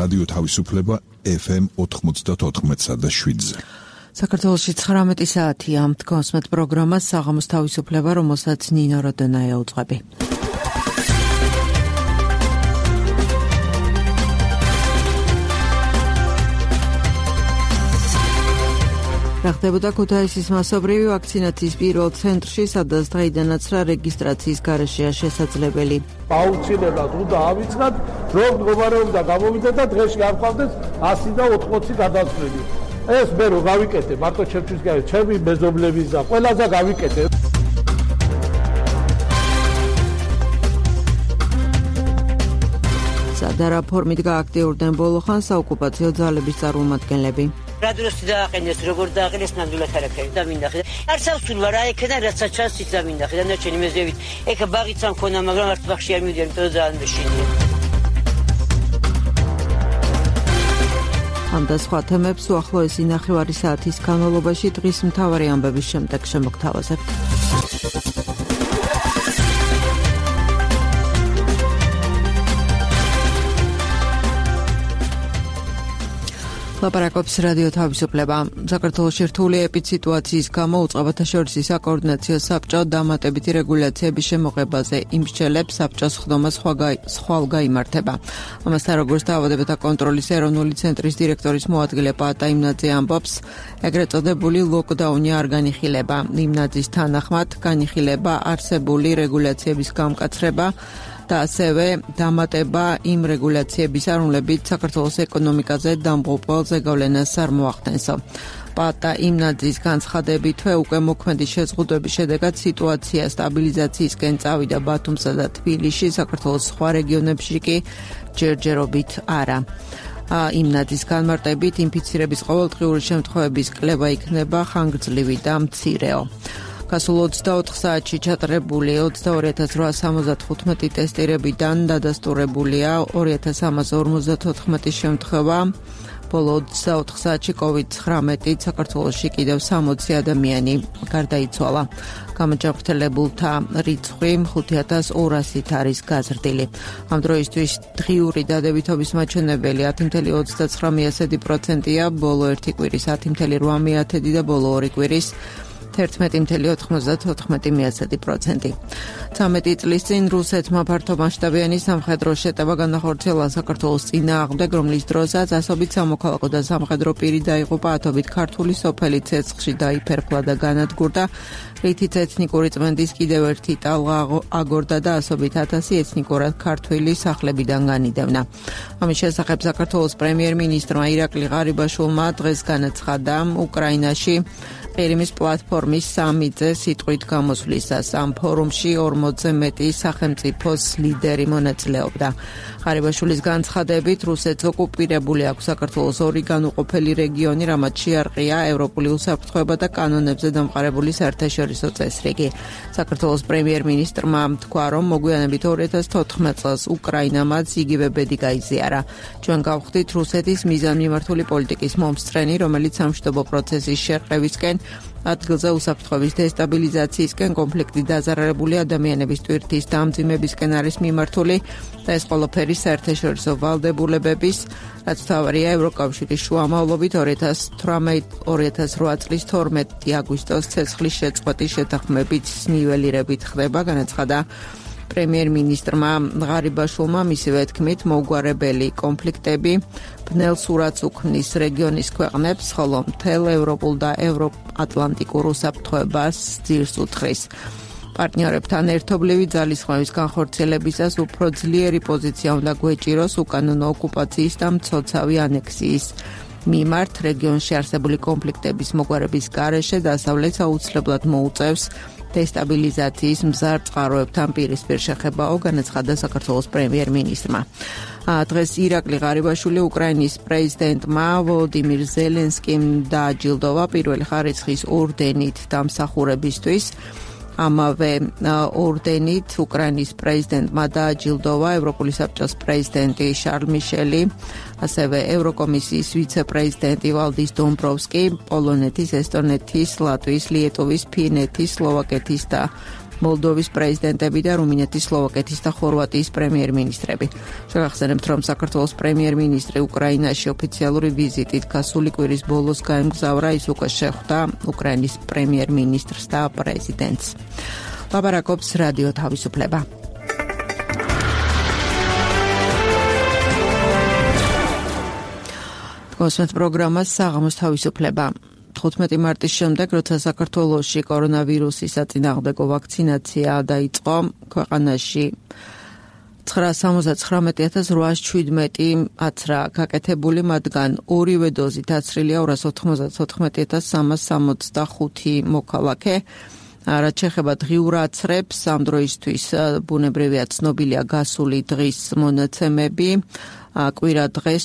რადიო თავისუფლება FM 94.7-ზე. საქართველოში 19 საათია მდგომსმეთ პროგრამას საღამოს თავისუფლება, რომელსაც ნინო როდონაია უძღვები. რა ხდებოდა ქუთაისის მასობრივი ვაქცინაციის პირველ ცენტრში, სადაც დღეიდანაც რა რეგისტრაციის გარეშეა შესაძლებელი. აუცილებლად უნდა ავიწყოთ, რომ მდგომარეობა გამოვიდა და დღეში არ ყავდეს 100 და 80 გადასვლელი. ეს მე რო გავიკეთე, მარტო ჩემთვის გავიკეთე, ჩემი მეზობლების და ყველაზე გავიკეთე. სადარა ფორმით გააქტიურდნენ ბოლო ხანს საოკუპაციო ძალების წარმომადგენლები. რადიოსი დააყენეს, როგორ დააყენეს ნამდვილად არაფერი და მინახე. არც ავსულ ვარ, აი ეკენა რაცა ჩანს ის და მინახე და ნაჩვენი მეზევით. ეკა ბაღიც ამ ქონა, მაგრამ არც ბაღში არ მივიდიან, იმიტომ ძალიან მეშინია. ამ და სხვა თემებს უახლოესი ნახევარი საათის განმავლობაში დღის მთავარი ამბების შემდეგ შემოგთავაზებთ. ლაპარაკობს რადიო თავისუფლება. საქართველოში რთული ეპიდსიტუაციის გამო უწყებათა შორის საკოორდინაციო საბჭო დამატებითი რეგულაციების შემოღებაზე იმსჯელებს. საბჭოს ხდომა სხვალ გაიმართება. ამასთან, როგორც დაავადებათა კონტროლის ეროვნული ცენტრის დირექტორის მოადგილე პაატა იმნაძე ამბობს, ეგრეთ წოდებული ლოკდაუნი არ განიხილება. იმნაძის თანახმად განიხილება არსებული რეგულაციების გამკაცრება და ასევე დამატება იმ რეგულაციებისა, რომლებიც საქართველოს ეკონომიკაზე დამღუპველ ზეგავლენას არ მოახდენსო. პაატა იმნაძის განცხადებითვე უკვე მოქმედი შეზღუდვების შედეგად სიტუაცია სტაბილიზაციისკენ წავიდა ბათუმსა და თბილისში, საქართველოს სხვა რეგიონებში კი ჯერჯერობით არა. იმნაძის განმარტებით ინფიცირების ყოველდღიური შემთხვევების კვლევა იქნება ხანგრძლივი და მცირეო. გასულ 24 საათში ჩატარებული 22,875 ტესტირებიდან დადასტურებულია 2,354 შემთხვევა. ბოლო 24 საათში COVID-19 საქართველოში კიდევ 60 ადამიანი გარდაიცვალა. გამოჯანმრთელებულთა რიცხვი 5,200-ით არის გაზრდილი. ამ დროისთვის დღიური დადებითობის მაჩვენებელი 10,29%-ია, ბოლო ერთი კვირის 10,8% და ბოლო ორი კვირის 11,94%. 13 წლის წინ რუსეთმა ფართომასშტაბიანი სამხედრო შეტევა განახორციელა საქართველოს წინააღმდეგ, რომლის დროსაც ასობით სამოქალაქო და სამხედრო პირი დაიღუპა, ათობით ქართული სოფელი ცეცხლში დაიფერხლა და განადგურდა, რითიც ეთნიკური წმენდის კიდევ ერთი ტალღა აგორდა და ასობით 1000 ეთნიკურად ქართველი სახლებიდან განიდევნა. ამის შესახებ საქართველოს პრემიერ-მინისტრმა ირაკლი ღარიბაშვილმა დღეს განაცხადა, უკრაინაში ყირიმის პლატფორმის 3 სიტყვით გამოსვლისას. ამ ფორუმში 40-ზე მეტი სახელმწიფოს ლიდერი მონაწილეობდა. ღარიბაშვილის განცხადებით, რუსეთს ოკუპირებული აქვს საქართველოს ორი განუყოფელი რეგიონი, რამაც შეარყია ევროპული უსაფრთხოება და კანონებზე დამყარებული საერთაშორისო წესრიგი. საქართველოს პრემიერ-მინისტრმა თქვა, რომ მოგვიანებით 2014 წელს უკრაინამაც იგივე ბედი გაიზიარა. ჩვენ გავხდით რუსეთის მიზანმიმართული პოლიტიკის მომსწრენი, რომელიც სამშვიდობო პროცესის შერყევისკენ, ადგილზე უსაფრთხოების დესტაბილიზაციისკენ, კონფლიქტი დაზარალებული ადამიანების ტვირთის დამძიმებისკენ არის მიმართული და ეს ყველაფერი საერთაშორისო ვალდებულებების, რაც თავარია ევროკავშირის შუამავლობით 2008 წლის 12 აგვისტოს ცეცხლის შეწყვეტის შეთანხმებით ნიველირებით ხდება, განაცხადა პრემიერ-მინისტრმა ღარიბაშვილმა. მისივე თქმით, მოუგვარებელი კონფლიქტები ბნელ სურათს უქმნის რეგიონის ქვეყნებს, ხოლო მთელ ევროპულ და ევროატლანტიკურ უსაფრთხოებას ძირს უძღრის. პარტნიორებთან ერთობლივი ძალისხმევის განხორციელებისას უფრო ძლიერი პოზიცია უნდა გვეჭიროს უკანონო ოკუპაციის და მცოცავი ანექსიის მიმართ. რეგიონში არსებული კონფლიქტების მოგვარების გარეშე დასავლეთს აუცილებლად მოუწევს დესტაბილიზაციის მზარ წყაროებთან პირისპირ შეხებაო, განაცხადა საქართველოს პრემიერ-მინისტრმა. დღეს ირაკლი ღარიბაშვილი უკრაინის პრეზიდენტმა ვოლოდიმირ ზელენსკიმ დააჯილდოვა პირველი ხარისხის ორდენით დამსახურებისთვის. ამავე ორდენით უკრაინის პრეზიდენტმა დააჯილდოვა ევროპული საბჭოს პრეზიდენტი შარლ მიშელი, ასევე ევროკომისიის ვიცე-პრეზიდენტი ვალდის დომბროვსკი, პოლონეთის, ესტონეთის, ლატვიის, ლიეტუვის, ფინეთის, სლოვაკეთის და მოლდოვის პრეზიდენტები და რუმინეთის, სლოვაკეთის და ხორვატიის პრემიერ-მინისტრები. შევახსენებთ, რომ საქართველოს პრემიერ-მინისტრი უკრაინაში ოფიციალური ვიზიტით გასული კვირის ბოლოს გაემგზავრა, ის უკვე შეხვდა უკრაინის პრემიერ-მინისტრს და პრეზიდენტს. ლაპარაკობს რადიო თავისუფლება. მოსმენთ პროგრამას საღამოს თავისუფლება. 15 მარტის შემდეგ, როცა საქართველოში კორონავირუსის საწინააღმდეგო ვაქცინაცია დაიწყო, ქვეყანაში 979,817 აცრა გაკეთებული, მათგან ორივე დოზით აცრილია 294,365 მოქალაქე. რაც შეეხება დღიურ აცრებს, ამ დროისთვის ბუნებრივია ცნობილია გასული დღის მონაცემები. კვირა დღეს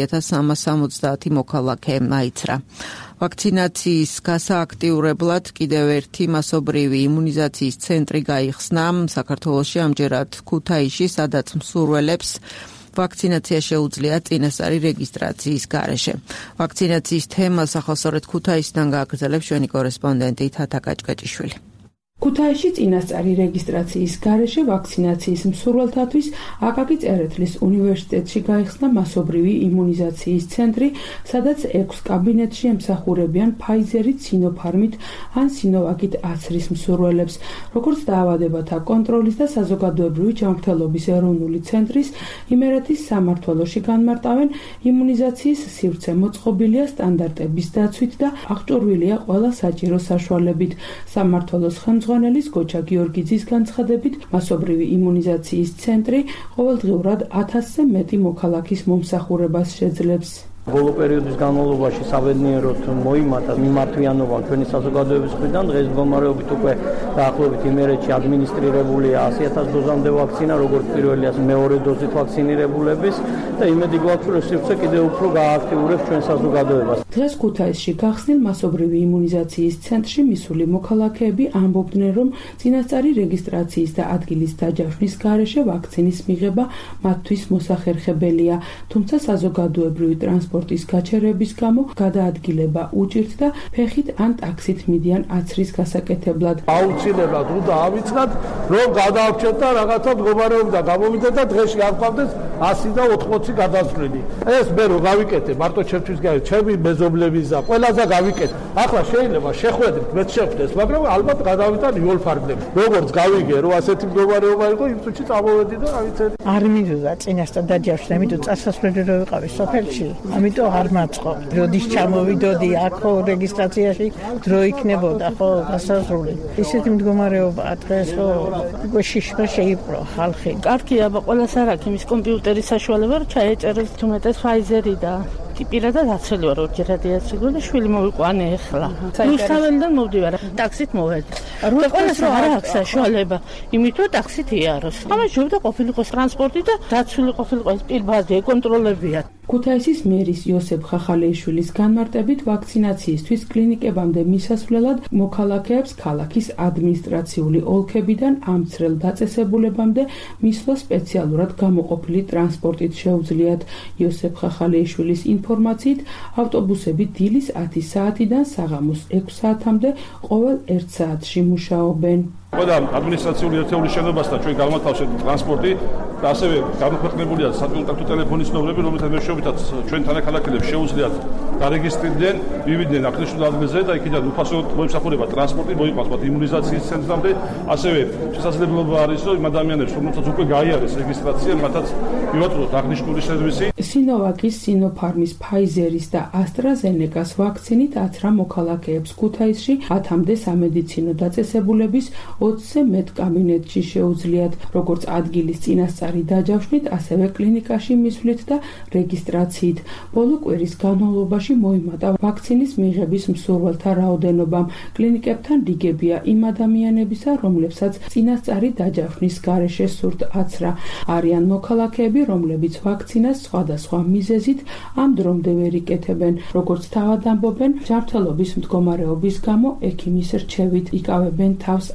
17,370 მოქალაქე აიცრა. ვაქცინაციის გასააქტიურებლად კიდევ ერთი მასობრივი იმუნიზაციის ცენტრი გაიხსნა საქართველოში, ამჯერად ქუთაისში, სადაც მსურველებს ვაქცინაცია შეუძლია წინასწარი რეგისტრაციის გარეშე. ვაქცინაციის თემას ახალსწორედ ქუთაისიდან გააგრძელებს ჩვენი კორესპონდენტი თათა კაჭკაჭიშვილი. ქუთაისში წინასწარი რეგისტრაციის გარეშე ვაქცინაციის მსურველთათვის აკაკი წერეთლის უნივერსიტეტში გაიხსნა მასობრივი იმუნიზაციის ცენტრი, სადაც 6 კაბინეტში ემსახურებიან ფაიზერით, სინოფარმით ან სინოვაკით აცრის მსურველებს. როგორც დაავადებათა კონტროლის და საზოგადოებრივი ჯანმრთელობის ეროვნული ცენტრის იმერეთის სამმართველოში განმარტავენ, იმუნიზაციის სივრცე მოწყობილია სტანდარტების დაცვით და აღჭურვილია ყველა საჭირო საშუალებით. სამმართველოს ხელმძღვანელის გოჩა გიორგიძის განცხადებით, მასობრივი იმუნიზაციის ცენტრი ყოველდღიურად 1000-ზე მეტი მოქალაქის მომსახურებას შეძლებს. ბოლო პერიოდის განმავლობაში საბედნიეროდ მოიმატა მიმართვიანობა ჩვენი საზოგადოების მხრიდან. დღეს მდგომარეობით უკვე დაახლოებით იმერეთში ადმინისტრირებულია 100,000 დოზამდე ვაქცინა, როგორც პირველი, ასე მეორე დოზით ვაქცინირებულების და იმედი გვაქვს, რომ სივრცე კიდევ უფრო გააქტიურებს ჩვენ საზოგადოებას. დღეს ქუთაისში გახსნილ მასობრივი იმუნიზაციის ცენტრში მისული მოქალაქეები ამბობდნენ, რომ წინასწარი რეგისტრაციის და ადგილის დაჯავშნის გარეშე ვაქცინის მიღება მათთვის მოსახერხებელია, თუმცა საზოგადოებრივი ტრანსპორტის გაჩერების გამო გადაადგილება უჭირთ და ფეხით ან ტაქსით მიდიან აცრის გასაკეთებლად. აუცილებლად უნდა ავიწყოთ, რომ გადავრჩეთ და რაღაცა მდგომარეობა გამოვიდეთ და დღეში არ გვყავდეს 100 და 80 გადასვლილი. ეს მე რო გავიკეთე, მარტო ჩემთვის გავიკეთე, ჩემი მეზობლებისა, ყველაზე გავიკეთე. ახლა შეიძლება შეხვედრით, მეც შეხვდეს, მაგრამ ალბათ გადავიტან იოლფარდები. როგორც გავიგე, რომ ასეთი მდგომარეობა იყო, იმ წუთში წამოვედი და ავიცედი. არ მინდოდა წინასწარ დაჯავშნა, ამიტომ წასასვლელი რო ვიყავი სოფელში. ამიტომ არ მაწყო. როდის ჩამოვიდოდი აქო რეგისტრაციაში, დრო იქნებოდა ხო გასაზრული. ისეთი მდგომარეობაა დღეს, რომ შიშმა შეიპყრო ხალხი. კარგია, ყველას არ აქვს იმის კომპიუტერის საშუალება, რომ ჩაეწეროს თუმეტეს ფაიზერი და პირადად აცელი ვარ, ორჯერადი აცელი და შვილი მოვიყვანე ახლა. რუსთაველიდან მოვდივარ, ტაქსით მოვედი. ყველას არ აქვს საშუალება, იმიტომ რომ ტაქსით იაროს. ამაშობდა ყოფილიყოს ტრანსპორტი და დაცული ყოფილიყო ეს პირბაზი ეკონტროლებია. ქუთაისის მერის იოსებ ხახალეიშვილის განმარტებით, ვაქცინაციისთვის კლინიკებამდე მისასვლელად მოქალაქეებს ქალაქის ადმინისტრაციული ოლქებიდან ამ ცრელ დაწესებულებამდე მისვლა სპეციალურად გამოყოფილი ტრანსპორტით შეუძლიათ. იოსებ ხახალეიშვილის ინფორმაციით, ავტობუსები დილის 10 საათიდან საღამოს 6 საათამდე ყოველ 1 საათში მუშაობენ. ყველა ადმინისტრაციული ერთეულის შენობასთან ჩვენ გავმათავსებთ ტრანსპორტი და ასევე გამოქვეყნებულია საკონტაქტო ტელეფონის ნომრები, რომელთა მეშვეობითაც ჩვენ თანაქალაქელებს შეუძლიათ დარეგისტრირდნენ, მივიდნენ აღნიშნულ ადგილზე და იქიდან უფასოდ მოიმსახურება ტრანსპორტი, მოიყვანს მათ იმუნიზაციის ცენტრამდე. ასევე შესაძლებლობა არის, რომ იმ ადამიანებს, რომელთაც უკვე გაიარეს რეგისტრაცია, მათაც მივაწოდოთ აღნიშნული სერვისი. სინოვაკის, სინოფარმის, ფაიზერის და ასტრაზენეკას ვაქცინით აცრა მოქალაქეებს ქუთაისში 10-მდე სამედიცინო დაწესებულების 20-ზე მეტ კაბინეტში შეუძლიათ, როგორც ადგილის წინასწარი დაჯავშნით, ასევე კლინიკაში მისვლით და რეგისტრაციით. ბოლო კვირის განმავლობაში მოიმატა ვაქცინის მიღების მსურველთა რაოდენობამ. კლინიკებთან რიგებია იმ ადამიანებისა, რომლებსაც წინასწარი დაჯავშნის გარეშე სურთ აცრა. არიან მოქალაქეები, რომლებიც ვაქცინას სხვადასხვა მიზეზით ამ დრომდე ვერ იკეთებენ. როგორც თავად ამბობენ, ჯანმრთელობის მდგომარეობის გამო ექიმის რჩევით იკავებენ თავს აცრის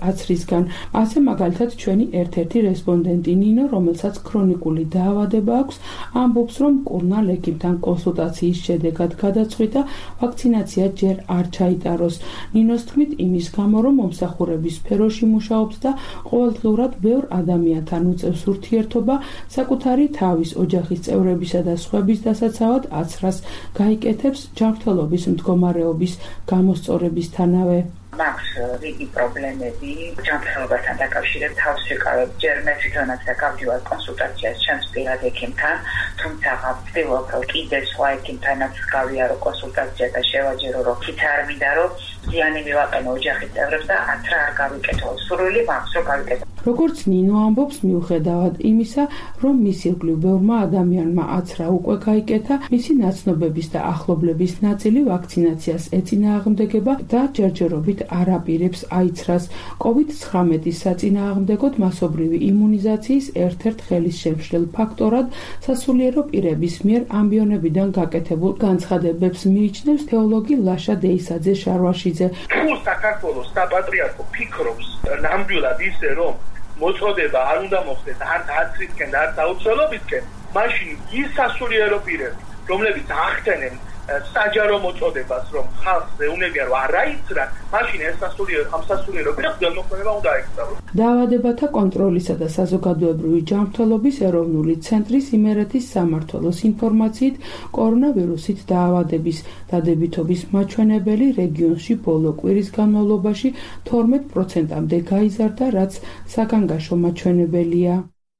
მისგან. ასე მაგალითად ჩვენი ერთ-ერთი რესპონდენტი ნინო, რომელსაც ქრონიკული დაავადება აქვს, ამბობს, რომ მკურნალ ექიმთან კონსულტაციის შედეგად გადაწყვიტა ვაქცინაცია ჯერ არ ჩაიტაროს. ნინოს თქმით, იმის გამო, რომ მომსახურების სფეროში მუშაობს და ყოველდღიურად ბევრ ადამიანთან უწევს ურთიერთობა, საკუთარი თავის, ოჯახის წევრებისა და სხვების დასაცავად აცრას გაიკეთებს ჯანმრთელობის მდგომარეობის გამოსწორებისთანავე. მაქვს რიგი პრობლემები ჯანმრთელობასთან დაკავშირებით, თავს ვიკავებ ჯერ მე თვითონაც გავდივარ კონსულტაციას ჩემს პირად ექიმთან, თუმცა ვცდილობ რომ კიდე სხვა ექიმთანაც გავიარო კონსულტაცია და შევაჯერო რომ თით არ მინდა რომ ზიანი მივაყენო ოჯახის წევრებს და აცრა არ გავიკეთო. სურვილი მაქვს რომ გავიკეთო. როგორც ნინო ამბობს, მიუხედავად იმისა, რომ მის ირგვლივ ბევრმა ადამიანმა აცრა უკვე გაიკეთა, მისი ნაცნობების და ახლობლების ნაწილი ვაქცინაციას ეწინააღმდეგება და ჯერჯერობით არ აპირებს აიცრას. COVID-19-ის საწინააღმდეგოდ მასობრივი იმუნიზაციის ერთ-ერთ ხელისშემშლელ ფაქტორად სასულიერო პირების მიერ ამბიონებიდან გაკეთებულ განცხადებებს მიიჩნევს თეოლოგი ლაშა დეისაძე შარვაშიძე. თუ საქართველოს საპატრიარქო ფიქრობს ნამდვილად ისე, რომ მოწოდება არ უნდა მოხდეს არც აცრისკენ და არც აუცილებლობისკენ, მაშინ ის სასულიერო პირები, რომლებიც ახდენენ საჯარო მოწოდებას, რომ ხალხს ეუნებიან რომ არ აიცრან, მაშინ ეს სასულიერო პირებს ძალმოქმედება უნდა აექცევოს. დაავადებათა კონტროლისა და საზოგადოებრივი ჯანმრთელობის ეროვნული ცენტრის იმერეთის სამმართველოს ინფორმაციით, კორონავირუსით დაავადების დადებითობის მაჩვენებელი რეგიონში ბოლო კვირის განმავლობაში 12%-მდე გაიზარდა, რაც საგანგაშო მაჩვენებელია.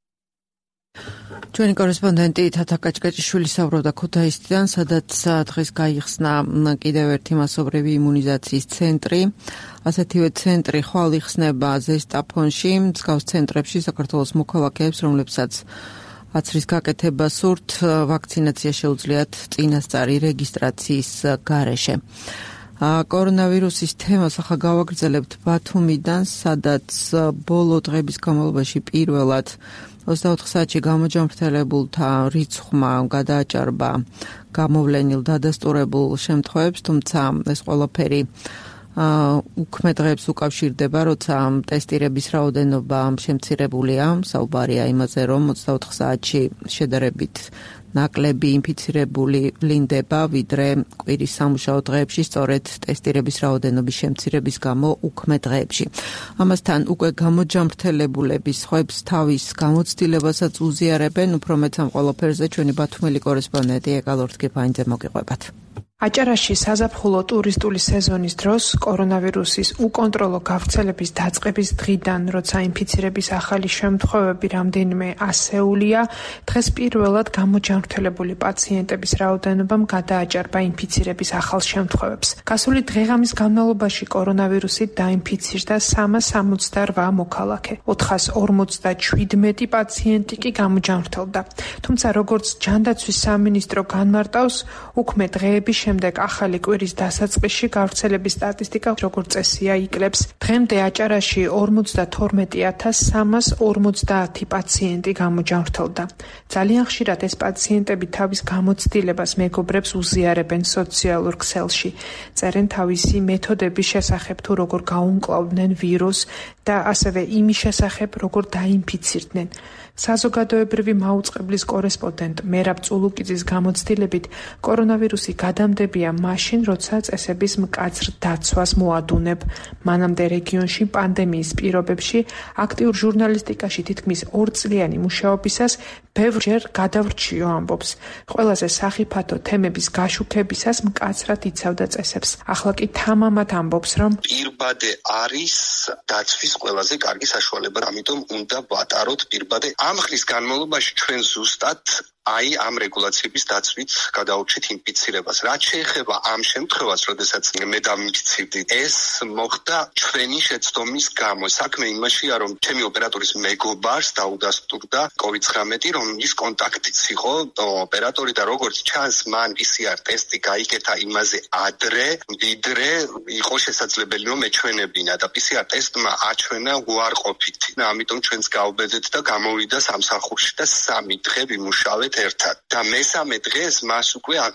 ჩვენი კორესპონდენტი თათა კაჭკაჭიშვილი საუბრობდა ქუთაისიდან, სადაც დღეს გაიხსნა კიდევ ერთი მასობრივი იმუნიზაციის ცენტრი. ასეთივე ცენტრი ხვალ იხსნება ზესტაფონში, მსგავს ცენტრებში საქართველოს მოქალაქეებს, რომლებსაც აცრის გაკეთება სურთ, ვაქცინაცია შეუძლიათ წინასწარი რეგისტრაციის გარეშე. კორონავირუსის თემას ახლა გავაგრძელებთ ბათუმიდან, სადაც ბოლო დღების განმავლობაში პირველად 24 საათში გამოჯანმრთელებულთა რიცხვმა გადააჭარბა გამოვლენილ დადასტურებულ შემთხვევებს, თუმცა ეს ყველაფერი უქმე დღეებს უკავშირდება, როცა ტესტირების რაოდენობა შემცირებულია. საუბარია იმაზე, რომ 24 საათში შედარებით ნაკლები ინფიცირებული ვლინდება, ვიდრე კვირის სამუშაო დღეებში, სწორედ ტესტირების რაოდენობის შემცირების გამო უქმე დღეებში. ამასთან უკვე გამოჯანმრთელებულების სხვებს თავის გამოცდილებასაც უზიარებენ. უფრო მეტ ამ ყველაფერზე ჩვენი ბათუმელი კორესპონდენტი ეკალორთკიფაინძე მოგიყვებათ. აჭარაში საზაფხულო ტურისტული სეზონის დროს კორონავირუსის უკონტროლო გავრცელების დაწყების დღიდან, როცა ინფიცირების ახალი შემთხვევები რამდენიმე ასეულია, დღეს პირველად გამოჯანმრთელებული პაციენტების რაოდენობამ გადააჭარბა ინფიცირების ახალ შემთხვევებს. გასული დღეღამის განმავლობაში კორონავირუსით დაინფიცირდა 368 მოქალაქე, 457 პაციენტი კი გამოჯანმრთელდა. თუმცა როგორც ჯანდაცვის სამინისტრო განმარტავს, უქმე დღეების შემდეგ ახალი კვირის დასაწყისში გავრცელების სტატისტიკა როგორც წესია იკლებს. დღემდე აჭარაში 52,350 პაციენტი გამოჯანმრთელდა. ძალიან ხშირად ეს პაციენტები თავის გამოცდილებას მეგობრებს უზიარებენ სოციალურ ქსელში. წერენ თავისი მეთოდების შესახებ, თუ როგორ გაუმკლავდნენ ვირუსს და ასევე იმის შესახებ, როგორ დაინფიცირდნენ. საზოგადოებრივი მაუწყებლის კორესპონდენტ მერაბ წულუკიძის გამოცდილებით, კორონავირუსი გადამდებია მაშინ, როცა წესების მკაცრ დაცვას მოადუნებ. მანამდე რეგიონში პანდემიის პირობებში აქტიურ ჟურნალისტიკაში თითქმის 2 წლიანი მუშაობისას ბევრჯერ გადავრჩიო ამბობს. ყველაზე სახიფათო თემების გაშუქებისას მკაცრად იცავდა წესებს. ახლა კი თამამად ამბობს, რომ პირბადე არის დაცვის ყველაზე კარგი საშუალება, ამიტომ უნდა ვატაროთ პირბადე. ამ ხნის განმავლობაში ჩვენ ზუსტად ამ რეგულაციების დაცვით გადაურჩით ინფიცირებას. რაც შეეხება ამ შემთხვევას, როდესაც მე დამინფიცირდი, ეს მოხდა ჩვენი შეცდომის გამო. საქმე იმაშია, რომ ჩემი ოპერატორის მეგობარს დაუდასტურდა COVID-19, რომლის კონტაქტიც იყო ოპერატორი და როგორც ჩანს, მან PCR ტესტი გაიკეთა იმაზე ადრე, ვიდრე იყო შესაძლებელი რომ ეჩვენებინა და PCR ტესტმა აჩვენა უარყოფითი. ამიტომ ჩვენც გავბედეთ და გამოვიდა სამსახურში და 3 დღე ვიმუშავეთ ერთად და მესამე დღეს მას უკვე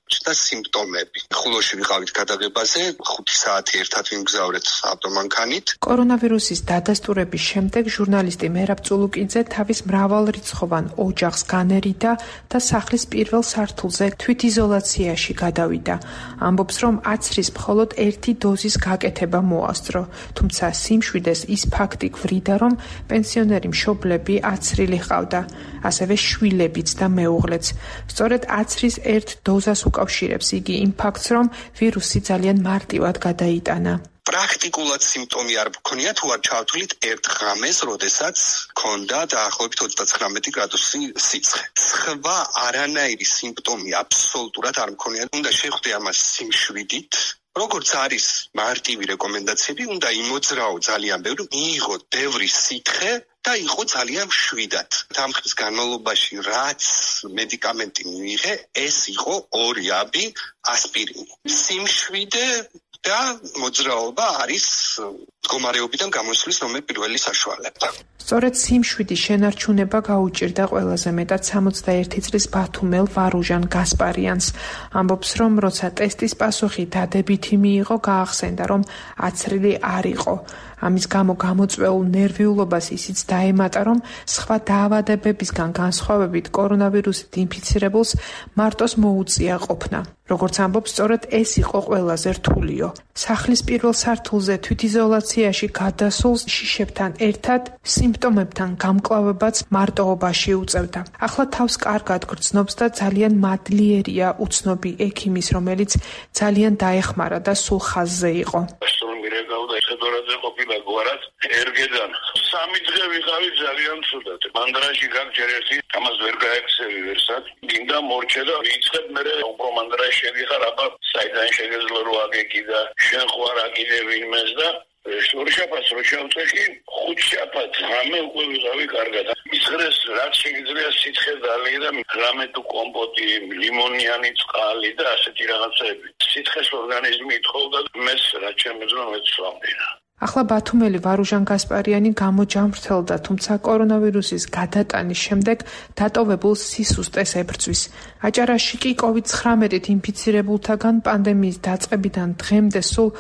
და სიმპტომები. ხულოში ვიყავით გადაღებაზე, 5 საათი ერთად ვიმგზავრეთ ავტომანქანით. კორონავირუსის დადასტურების შემდეგ ჟურნალისტი მერაბ წულუკიძე თავის მრავალრიცხოვან ოჯახს განერიდა და სახლის პირველ სართულზე თვითიზოლაციაში გადავიდა. ამბობს, რომ აცრის მხოლოდ 1 დოზის გაკეთება მოასწრო, თუმცა სიმშვიდეს ის ფაქტი გვრიდა, რომ პენსიონერი მშობლები აცრილი ჰყავდა, ასევე შვილებიც და მეუღლეც. სწორედ აცრის 1 დოზას უკავშირებს იგი იმ ფაქტს, რომ ვირუსი ძალიან მარტივად გადაიტანა. პრაქტიკულად სიმპტომი არ მქონია, თუ არ ჩავთვლით ერთ ღამეს, როდესაც ქონდა დაახლოებით 39 გრადუსი სიცხე. სხვა არანაირი სიმპტომი აბსოლუტურად არ მქონია. უნდა შევხვდე ამას სიმშვიდით. როგორც არის მარტივი რეკომენდაციები, უნდა იმოძრაო ძალიან ბევრი, მიიღო ბევრი სითხე და იყო ძალიან მშვიდად. ამ ხნის განმავლობაში რაც მედიკამენტი მიიღე, ეს იყო 2 აბი ასპირინი. სიმშვიდე და მოძრაობა არის მდგომარეობიდან გამოსვლის პირველი საშუალება. სწორედ სიმშვიდის შენარჩუნება გაუჭირდა ყველაზე მეტად 61 წლის ბათუმელ ვარუჟან გასპარიანს. ამბობს, რომ როცა ტესტის პასუხი დადებითი მიიღო, გაახსენდა, რომ აცრილი არ იყო. ამის გამო გამოწვეულ ნერვიულობას ისიც დაემატა, რომ სხვა დაავადებებისგან განსხვავებით კორონავირუსით ინფიცირებულს მარტოს მოუწია ყოფნა. როგორც ამბობს, სწორედ ეს იყო ყველაზე რთულიო. სახლის პირველ სართულზე თვითიზოლაციაში გადასულს შიშებთან ერთად სიმპტომებთან გამკლავებაც მარტოობაში უწევდა. ახლა თავს კარგად გრძნობს და ძალიან მადლიერია უცნობი ექიმის, რომელიც ძალიან დაეხმარა და სულ ხაზზე იყო. მირეკავდა ხედორაძე ყოფილა გვარად ერგედან 3 დღე ვიყავი ძალიან ცუდად. მანდრაში გაგჯერ ერთი ამას ვერ გაექცევი ვერსად. გინდა მორჩე და ვიწყებ მე უფრო მანდრაში შეგიხარ აბა საიდან შეგეძლო რო აგეკი და შენ ხوار აკიდე ვინმეს და შორშაფას რო შევწეხი 5 შაფათ რამე უკვე ვიყავი კარგად. ისღრეს რაც შეგიძლია სიცხე დალი და რამე თუ კომპოტი, ლიმონიანი წყალი და ასეთი რაღაცები. სიცხეს ორგანიზმი ითხოვდა და მეს რაც შემეძლო მეცვამდინა. ახლა ბათუმელი ვარუჟან გასპარიანი გამოჯამრთელდა, თუმცა კორონავირუსის გადატანის შემდეგ დატოვებულ სისუსტეს ებრძვის. აჭარაში კი COVID-19-ით ინფიცირებულთაგან პანდემიის დაწყებიდან დღემდე სულ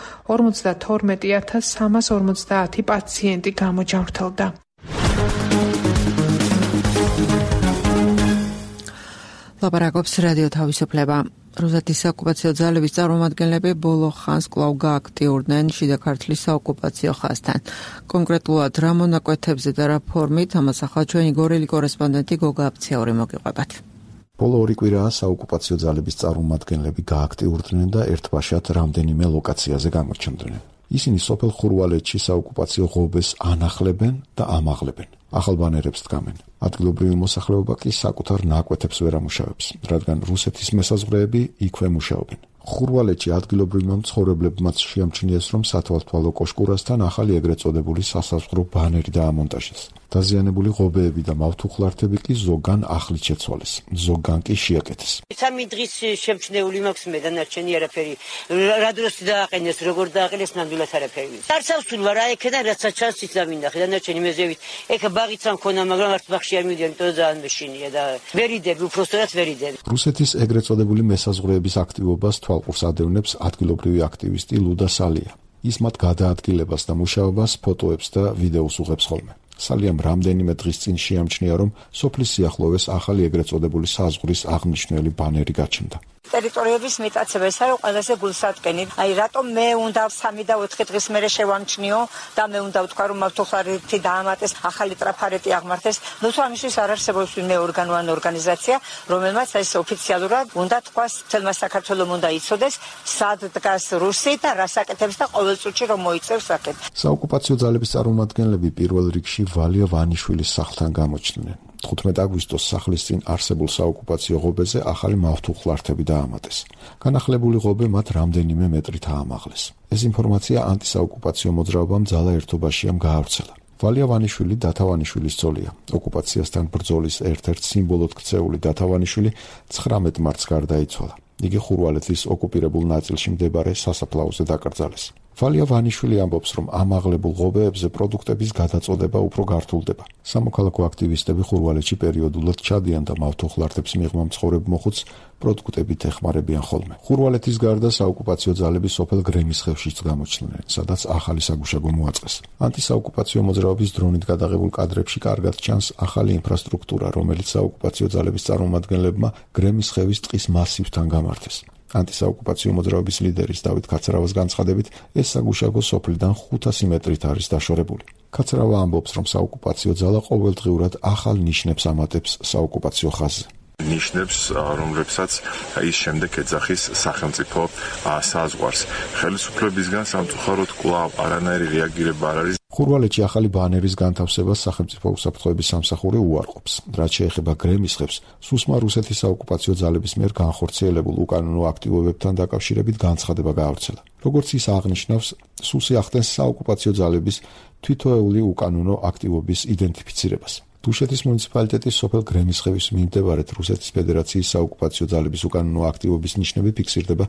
52,350 პაციენტი გამოჯამრთელდა. ლაპარაკობს რადიო თავისუფლება. რუსეთის საოკუპაციო ძალების წარმომადგენლები ბოლო ხანს კვლავ გააქტიურდნენ შიდა ქართლის საოკუპაციო ხაზთან. კონკრეტულად რა მონაკვეთებზე და რა ფორმით, ამას ახლა ჩვენი გორელი კორესპონდენტი გოგა აფციური მოგიყვებათ. ბოლო 2 კვირაა საოკუპაციო ძალების წარმომადგენლები გააქტიურდნენ და ერთბაშად რამდენიმე ლოკაციაზე გამოჩნდნენ. ისინი სოფელ ხურვალეთში საოკუპაციო ღობეს ანახლებენ და ამაღლებენ. ახალ ბანერებს დგამენ. ადგილობრივი მოსახლეობა კი საკუთარ ნაკვეთებს ვერ ამუშავებს, რადგან რუსეთის მესაზღვრეები იქვე მუშაობენ. ხურვალეთში ადგილობრივმა მცხოვრებლებმაც შეამჩნიეს, რომ სათვალთვალო კოშკურასთან ახალი ეგრეთ წოდებული სასაზღვრო ბანერი დაამონტაჟეს. დაზიანებული ღობეები და მავთუხლართები კი ზოგან ახლით შეცვალეს, ზოგან კი შეაკეთეს. 3 დღის შემჩნეული მაქვს მე დანარჩენი არაფერი. რა დროს დააყენეს, როგორ დააყენეს, ნამდვილად არაფერი. არცავსულ ვარ აი ეკედა რაცა ჩანს ის დამინახე დანარჩენი მეზევით. ეხა ბაღიც ამ ქონა, მაგრამ არც ბაღში არ მივიდიან, იმიტომ ძალიან მეშინია და ვერიდები, უბრალოდ ვერიდები. რუსეთის ეგრეთ წოდებული მესაზღვრეების აქტივობას თვალყურს ადევნებს ადგილობრივი აქტივისტი ლუდა სალია. ის მათ გადაადგილებას და მუშაობას ფოტოებს და ვიდეოს უღებს ხოლმე. სალიამ რამდენიმე დღის წინ შეამჩნია, რომ სოფლის სიახლოვეს ახალი ეგრეთ წოდებული საზღვრის აღნიშნული ბანერი გაჩნდა. ტერიტორიების მიტაცება ეს არის ყველაზე გულსატკენი. აი რატომ მე უნდა 3 და 4 დღის მერე შევამჩნიო და მე უნდა ვთქვა რომ მავთუხლარეთი დაამატეს, ახალი ტრაფარეტი აღმართეს. ნუ თუ ამისთვის არ არსებობს ვინმე ორგანო ან ორგანიზაცია, რომელმაც ეს ოფიციალურად უნდა თქვას, თელმა საქართველოს უნდა იცოდეს, სად დგას რუსი და რას აკეთებს და ყოველ წუთში რომ მოიწევს აქეთ. საოკუპაციო ძალების წარმომადგენლები პირველ რიგში ვალია ვანიშვილის სახლთან გამოჩნდნენ. 15 აგვისტოს სახლის წინ არსებულ საოკუპაციო ღობეზე ახალი მავთუხლართები დაამატეს. განახლებული ღობე მათ რამდენიმე მეტრით აამაღლეს. ეს ინფორმაცია ანტისაოკუპაციო მოძრაობამ ძალა ერთობაშიამ გაავრცელა. ვალია ვანიშვილი დათავანიშვილის ძოლია. ოკუპაციასთან ბრძოლის ერთ-ერთ სიმბოლოდ ქცეული დათავანიშვილი 19 მარტს გარდაიცვალა. იგი ხურვალეთის ოკუპირებულ ნაწილში მდებარე სასაფლაოზე დაკრძალეს. ვალია ვანიშვილი ამბობს, რომ ამაღლებულ ღობეებზე პროდუქტების გადაწოდება უფრო გართულდება. სამოქალაქო აქტივისტები ხურვალეთში პერიოდულად ჩადიან და მავთუხლართებს მიღმა მცხოვრებ მოხუცს პროდუქტებით ეხმარებიან ხოლმე. ხურვალეთის გარდა საოკუპაციო ძალები სოფელ გრემისხევშიც გამოჩნდნენ, სადაც ახალი საგუშაგო მოაწყეს. ანტისაოკუპაციო მოძრაობის დრონით გადაღებულ კადრებში კარგად ჩანს ახალი ინფრასტრუქტურა, რომელიც საოკუპაციო ძალების წარმომადგენლებმა გრემისხევის ტყის მასივთან გამართეს. ანტისაოკუპაციო მოძრაობის ლიდერის დავით ქაცრავას განცხადებით, ეს საგუშაგო სოფლიდან 500 მეტრით არის დაშორებული. ქაცრავა ამბობს, რომ საოკუპაციო ძალა ყოველდღიურად ახალ ნიშნებს ამატებს საოკუპაციო ხაზზე. ნიშნებს, რომლებსაც ის შემდეგ ეძახის სახელმწიფო საზღვარს. ხელისუფლებისგან სამწუხაროდ კვლავ არანაირი რეაგირება არ არის. ხურვალეთში ახალი ბანერის განთავსებას სახელმწიფო უსაფრთხოების სამსახური უარყოფს. რაც შეეხება გრემისხევს, სუსმა რუსეთის საოკუპაციო ძალების მიერ განხორციელებულ უკანონო აქტივობებთან დაკავშირებით განცხადება გაავრცელა. როგორც ის აღნიშნავს, სუსი ახდენს საოკუპაციო ძალების თვითოეული უკანონო აქტივობის იდენტიფიცირებას. თუშეთის მუნიციპალიტეტის სოფელ გრემისხევის მიმდებარედ რუსეთის ფედერაციის საოკუპაციო ძალების უკანონო აქტივობის ნიშნები ფიქსირდება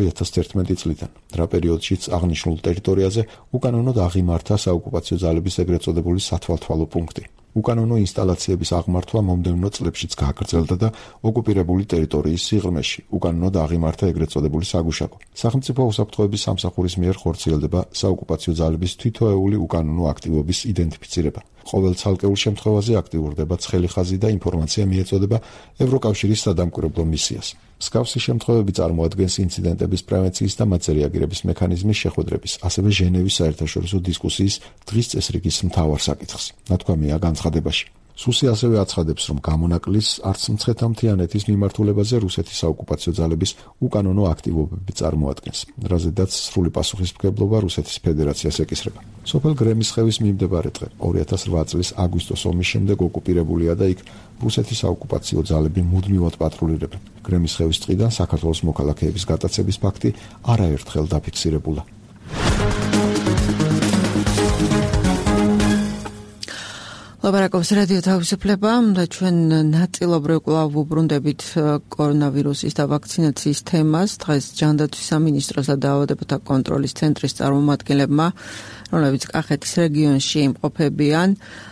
2011 წლიდან, რა პერიოდშიც აღნიშნულ ტერიტორიაზე უკანონოდ აღიმართა საოკუპაციო ძალების ეგრეთ წოდებული სათვალთვალო პუნქტი. უკანონო ინსტალაციების აღმართვა მომდევნო წლებშიც გააგრძელდა და ოკუპირებული ტერიტორიის სიღრმეში უკანონოდ აღიმართა ეგრეთ წოდებული საგუშაგო. სახელმწიფო უსაფრთხოების სამსახურის მიერ ხორციელდება საოკუპაციო ძალების თვითოეული უკანონო აქტივობის იდენტიფიცირება. ყოველ ცალკეულ შემთხვევაზე აქტიურდება ცხელი ხაზი და ინფორმაცია მიეწოდება ევროკავშირის სადამკვირვებლო მისიას. მსგავსი შემთხვევები წარმოადგენს ინციდენტების პრევენციის და მათზე რეაგირების მექანიზმის შეხვედრების, ასევე ჟენევის საერთაშორისო დისკუსიის დღის წესრიგის მთავარ საკითხს. ნათქვამია განცხადებაში. სუსი ასევე აცხადებს, რომ გამონაკლის არც მცხეთა-მთიანეთის მიმართულებაზე რუსეთის საოკუპაციო ძალების უკანონო აქტივობები წარმოადგენს, რაზედაც სრული პასუხისმგებლობა რუსეთის ფედერაციას ეკისრება. სოფელ გრემისხევის მიმდებარე ტყე 2008 წლის აგვისტოს ომის შემდეგ ოკუპირებულია და იქ რუსეთის საოკუპაციო ძალები მუდმივად პატრულირებენ. გრემისხევის ტყიდან საქართველოს მოქალაქეების გატაცების ფაქტი არაერთხელ დაფიქსირებულა. ლაპარაკობს რადიო თავისუფლება და ჩვენ ნაწილობრივ კვლავ ვუბრუნდებით კორონავირუსის და ვაქცინაციის თემას. დღეს ჯანდაცვის სამინისტროს და დაავადებათა კონტროლის ცენტრის წარმომადგენლებმა, რომლებიც კახეთის რეგიონში იმყოფებიან,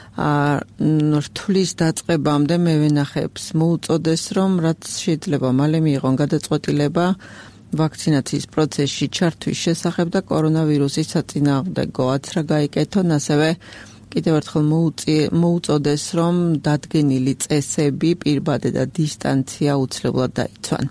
რთulis დაწყებამდე მევენახეებს მოუწოდეს, რომ რაც შეიძლება მალე მიიღონ გადაწყვეტილება ვაქცინაციის პროცესში ჩართვის შესახებ და კორონავირუსის საწინააღმდეგო აცრა გაიკეთონ, ასევე კიდევ ერთხელ მოუწოდეს, რომ დადგენილი წესები, პირბადე და დისტანცია უცვლელად დაიცვან.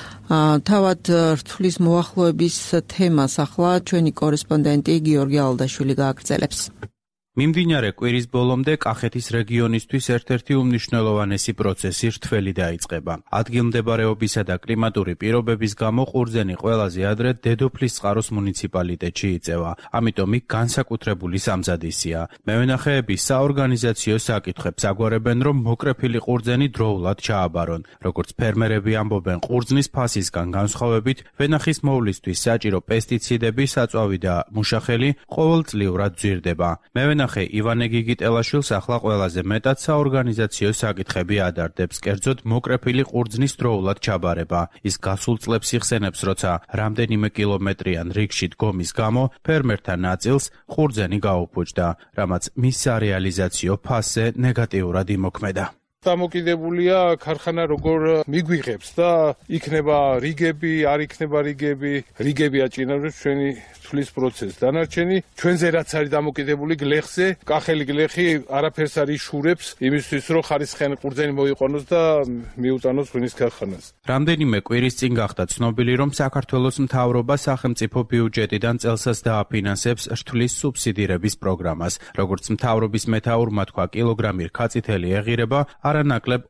თავად რთulis მოახლოების თემას ახლა ჩვენი კორესპონდენტი გიორგი ალდაშვილი გააგრძელებს. მიმდინარე კვირის ბოლომდე კახეთის რეგიონისთვის ერთ-ერთი უმნიშვნელოვანესი პროცესი რთველი დაიწყება. ადგილმდებარეობისა და კლიმატური პირობების გამო ყურძენი ყველაზე ადრე დედოფლისწყაროს მუნიციპალიტეტში იწევა. ამიტომ იქ განსაკუთრებული სამზადისია. მევენახეები საორგანიზაციო საკითხებს აგვარებენ, რომ მოკრეფილი ყურძენი დროულად ჩააბარონ. როგორც ფერმერები ამბობენ, ყურძნის ფასისგან განსხვავებით, ვენახის მოვლისთვის საჭირო პესტიციდები, საწვავი და მუშახელი ყოველწლიურად ძვირდება. მევენახე ივანე გიგიტელაშვილს ახლა ყველაზე მეტად საორგანიზაციო საკითხები ადარდებს, კერძოდ მოკრეფილი ყურძნის დროულად ჩაბარება. ის გასულ წლებს იხსენებს, როცა რამდენიმე კილომეტრიან რიგში დგომის გამო ფერმერთა ნაწილს ყურძენი გაუფუჭდა, რამაც მის სარეალიზაციო ფასზე ნეგატიურად იმოქმედა. დამოკიდებულია ქარხანა როგორ მიგვიღებს და იქნება რიგები, არ იქნება რიგები, რიგები აჭინავს ჩვენი თulis პროცესს. დანარჩენი ჩვენზე რაც არის დამოკიდებული გლეხზე, კახელი გლეხი არაფერს არ იშურებს იმისთვის, რომ ხარისხიანი ყურძენი მოიყვანოს და მიუტანოს ღვინის ქარხანას. რამდენიმე კვირის წინ გახდა ცნობილი, რომ საქართველოს მთავრობა სახელმწიფო ბიუჯეტიდან წელსაც დააფინანსებს რთulis სუბსიდირების პროგრამას. როგორც მთავრობის მეთაურმა თქვა, კილოგრამი რქაწითელი ეღირება არანაკლებ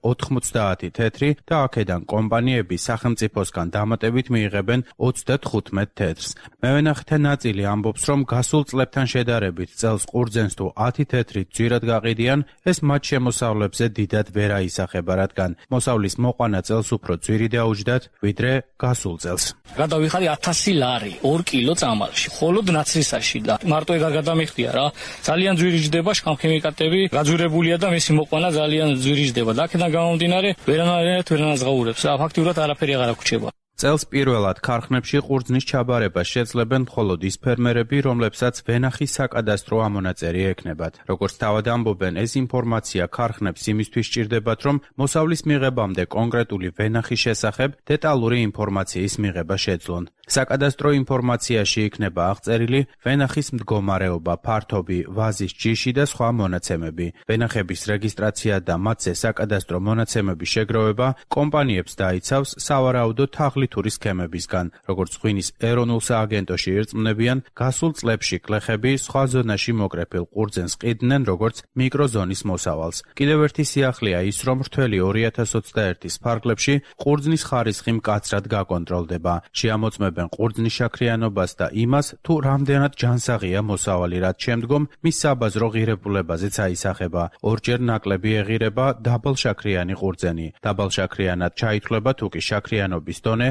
90 თეთრი და აქედან კომპანიები სახელმწიფოსგან დამატებით მიიღებენ 35 თეთრს. მევენახეთა ნაწილი ამბობს, რომ გასულ წლებთან შედარებით წელს ყურძენს თუ 10 თეთრი ძვირად გაყიდიან, ეს მათ შემოსავლებზე დიდად ვერ აისახება, რადგან მოსავლის მოყვანა წელს უფრო ძვირი დაუჯდათ, ვიდრე გასულ წელს. გადავიხარი 1000 ლარი 2 კილო წამალში, მხოლოდ ნაცრისაში და მარტო ეგ არ გადამიხდია რა. ძალიან ძვირი ჯდება, შხამქიმიკატები გაძვირებულია და მისი მოყვანა ძალიან ძვირი ჯდება და აქედან გამომდინარე ვერანაირად ვერანაზღაურებს რა, ფაქტიურად არაფერი აღარ აღრჩება. წელს პირველად ქარხნებში ყურძნის ჩაბარებას შეძლებენ მხოლოდ ის ფერმერები, რომლებსაც ვენახის საკადასტრო ამონაწერი ექნებათ. როგორც თავად ამბობენ, ეს ინფორმაცია ქარხნებს იმისთვის სჭირდებათ, რომ მოსავლის მიღებამდე კონკრეტული ვენახის შესახებ დეტალური ინფორმაციის მიღება შეძლონ. საკადასტრო ინფორმაციაში იქნება აღწერილი ვენახის მდგომარეობა, ფართობი, ვაზის ჯიში და სხვა მონაცემები. ვენახების რეგისტრაცია და მათზე საკადასტრო მონაცემების შეგროვება კომპანიებს დაიცავს სავარაუდო თაღლითური სქემებისგან, როგორც ღვინის ეროვნულ სააგენტოში ირწმუნებიან, გასულ წლებში გლეხები სხვა ზონაში მოკრეფილ ყურძენს ყიდნენ, როგორც მიკროზონის მოსავალს. კიდევ ერთი სიახლეა ის, რომ რთველი 2021-ის ფარგლებში ყურძნის ხარისხი მკაცრად გაკონტროლდება. შეამოწმებენ ყურძნის შაქრიანობას და იმას, თუ რამდენად ჯანსაღია მოსავალი, რაც შემდგომ მის საბაზრო ღირებულებაზეც აისახება. ორჯერ ნაკლები ეღირება დაბალშაქრიანი ყურძენი. დაბალშაქრიანად ჩაითვლება, თუ კი შაქრიანობის დონე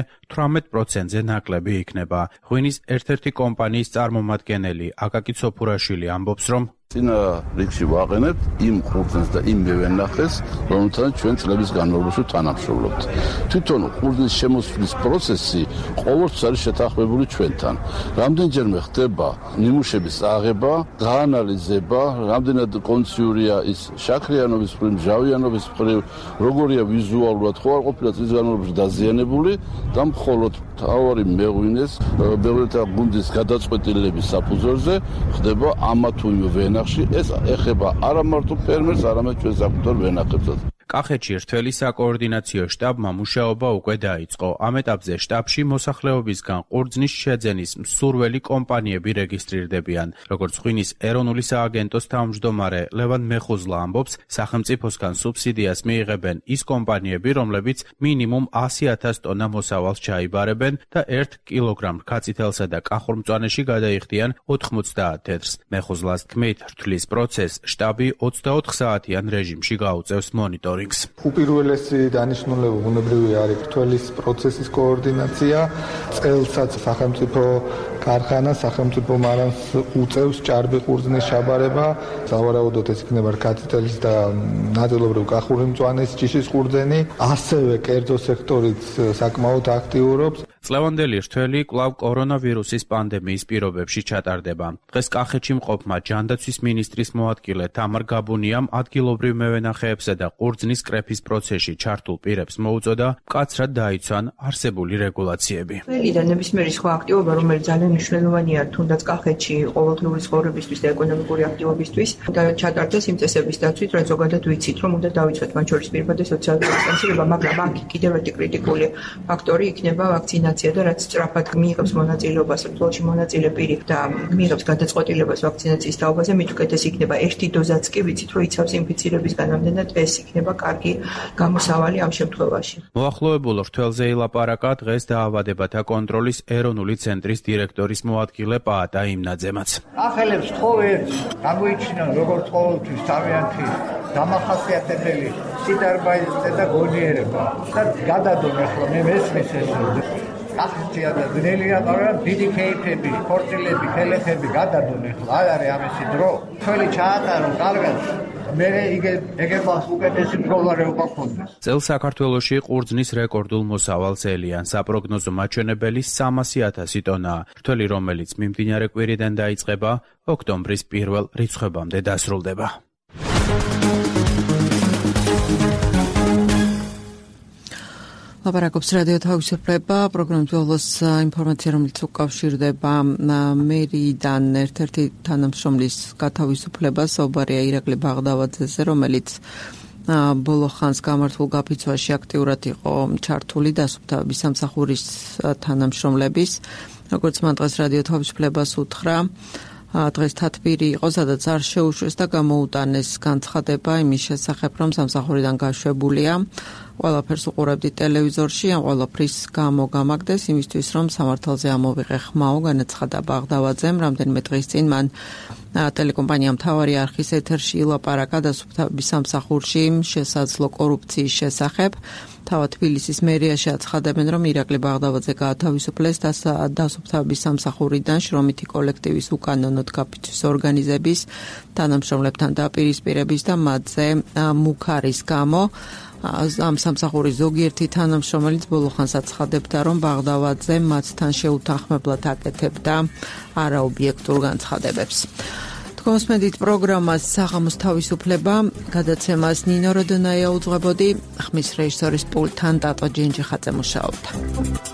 18%-ზე ნაკლები იქნება. ღვინის ერთ-ერთი კომპანიის წარმომადგენელი აკაკი ცოფურაშვილი ამბობს, რომ წინა რიგში ვაყენებთ იმ ყურძენს და იმ მევენახეს, რომელთანაც ჩვენ წლების განმავლობაში თანამშრომლობთ. თვითონ ყურძნის შემოსვლის პროცესი ყოველთვის არის შეთანხმებული ჩვენთან. რამდენჯერმე ხდება ნიმუშების აღება, გაანალიზება, რამდენად კონდიციურია ის შაქრიანობის მხრივ, მჟავიანობის მხრივ, როგორია ვიზუალურად, ხო არ ყოფილა წლის განმავლობაში დაზიანებული და მხოლოდ მთავარი მეღვინეს, მეღვინეთა გუნდის გადაწყვეტილების საფუძველზე ხდება ამა თუ იმ ვენახში. ეს ეხება არა მარტო ფერმერს, არამედ ჩვენ საკუთარ ვენახებსაც. კახეთში რთველი საკოორდინაციო შტაბმა მუშაობა უკვე დაიწყო. ამ ეტაპზე შტაბში მოსახლეობისგან ყურძნის შეძენის მსურველი კომპანიები რეგისტრირდებიან. როგორც ღვინის ეროვნული სააგენტოს თავმჯდომარე ლევან მეხუზლა ამბობს, სახელმწიფოსგან სუბსიდიას მიიღებენ ის კომპანიები, რომლებიც მინიმუმ 100,000 ტონა მოსავალს ჩაიბარებენ და 1 კილოგრამ რქაწითელსა და კახურ-მწვანეში გადაიხდიან 90 თეთრს. მეხუზლას თქმით, რთვლის პროცესს შტაბი 24 საათიან რეჟიმში გაუწევს მონიტორინგს. უპირველესი დანიშნულება ბუნებრივი არის რთვლის პროცესის კოორდინაცია. წელსაც სახელმწიფო ქარხანა სახელმწიფო მარანს უწევს ჭარბი ყურძნის ჩაბარება. სავარაუდოდ ეს იქნება რქაწითელის და ნაწილობრივ კახური მწვანეს ჯიშის ყურძენი. ასევე კერძო სექტორიც საკმაოდ აქტიურობს. წლევანდელი რთველი კვლავ კორონავირუსის პანდემიის პირობებში ჩატარდება. დღეს კახეთში მყოფმა ჯანდაცვის მინისტრის მოადგილე თამარ გაბუნიამ ადგილობრივ მევენახეებსა და ყურძნის კრეფის პროცესში ჩართულ პირებს მოუწოდა მკაცრად დაიცვან არსებული რეგულაციები. და ნებისმიერი სხვა აქტივობა, რომელიც ძალიან მნიშვნელოვანია თუნდაც კახეთში ყოველდღიური ცხოვრებისთვის და ეკონომიკური აქტივობისთვის, და ჩატარდეს იმ წესების დაცვით, რაც ზოგადად ვიცით, რომ უნდა დავიცვათ მათ შორის პირბადე სოციალური დისტანცირება, მაგრამ აქ კიდევ ერთი კრიტიკული ფაქტორი იქნება ვაქცინაცია და რაც სწრაფად მიიღებს მონაწილეობას რitualში მონაწილე პირი და მიიღებს გადაწყვეტილებას ვაქცინაციის თაობაზე, მით უკეთეს იქნება ერთი დოზაც კი ვიცით, რომ იცავს ინფიცირებისგან ამდენად ეს იქნება კარგი გამოსავალი ამ შემთხვევაში. მოახლოებულ რთველზე ილაპარაკა დღეს დაავადებათა კონტროლის ეროვნული ცენტრის დირექტორის მოადგილე პაატა იმნაძემაც. ახალებს თხოვეთ, გამოიჩინონ როგორც ყოველთვის თავიანთი დამახასიათებელი სიდარბაიზე და გონიერება. და გადადონ ახლა მე მესმის ეს კახეთია და ძნელია, მაგრამ დიდი კეიფები, ქორწილები, ხელეხები გადადონ ახლა. არ არის ამისი დრო. თველი ჩაატარო კარგად. მე ეგება უკეთესი მდგომარეობა ქონდეს. წელს საქართველოში ყურძნის რეკორდულ მოსავალს ელიან. საპროგნოზო მაჩვენებელი 300,000 ტონაა. რთველი, რომელიც მიმდინარე კვირიდან დაიწყება, ოქტომბრის პირველ რიცხვებამდე დასრულდება. ლაპარაკობს რადიო თავისუფლება, პროგრამის ბოლოს ინფორმაცია, რომელიც უკავშირდება მერიდან ერთ-ერთი თანამშრომლის გათავისუფლებას, საუბარია ირაკლი ბაღდავაძეზე, რომელიც ბოლო ხანს გამართულ გაფიცვაში აქტიურად იყო ჩართული დასუფთავების სამსახურის თანამშრომლების. როგორც მან დღეს რადიო თავისუფლებას უთხრა, დღეს თათბირი იყო, სადაც არ შეუშვეს და გამოუტანეს განცხადება იმის შესახებ, რომ სამსახურიდან გაშვებულია. ყველაფერს უყურებდით ტელევიზორში, ამ ყველაფრის გამო გამაგდეს იმისთვის, რომ სამართალზე ამოვიღე ხმაო, განაცხადა ბაღდავაძემ. რამდენიმე დღის წინ მან ტელეკომპანია მთავარი არხის ეთერში ილაპარაკა დასუფთავების სამსახურში შესაძლო კორუფციის შესახებ. თავად თბილისის მერიაში აცხადებენ, რომ ირაკლი ბაღდავაძე გაათავისუფლეს დასუფთავების სამსახურიდან შრომითი კოლექტივის უკანონოდ გაფიცვის ორგანიზების თანამშრომლებთან დაპირისპირების და მათზე მუქარის გამო. ამ სამსახურის ზოგიერთი თანამშრომელიც ბოლო ხანს აცხადებდა, რომ ბაღდავაძე მათთან შეუთანხმებლად აკეთებდა არაობიექტურ განცხადებებს. თქვენსმენდით პროგრამას საღამოს თავისუფლება, გადაცემას ნინო როდონაია უძღვებოდი, ხმის რეჟისორის პულტთან ტატო ჯინჯიხაძე მუშაობდა.